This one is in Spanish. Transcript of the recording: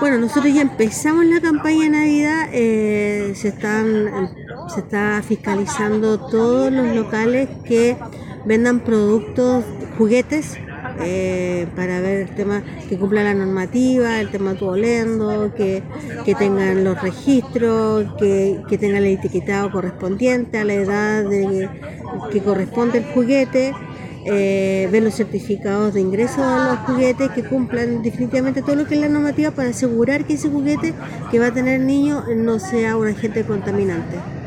Bueno, nosotros ya empezamos la campaña de Navidad, se está fiscalizando todos los locales que vendan productos, juguetes, para ver el tema que cumpla la normativa, el tema tuolendo, que tengan los registros, que tengan el etiquetado correspondiente a la edad que corresponde el juguete. Ver los certificados de ingreso a los juguetes que cumplan definitivamente todo lo que es la normativa para asegurar que ese juguete que va a tener el niño no sea un agente contaminante.